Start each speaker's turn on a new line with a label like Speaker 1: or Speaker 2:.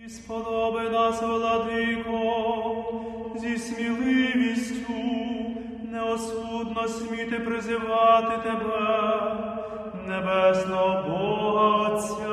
Speaker 1: І сподоби нас, владико, зі сміливістю неосудно сміти призивати тебе, небесного Бога Отця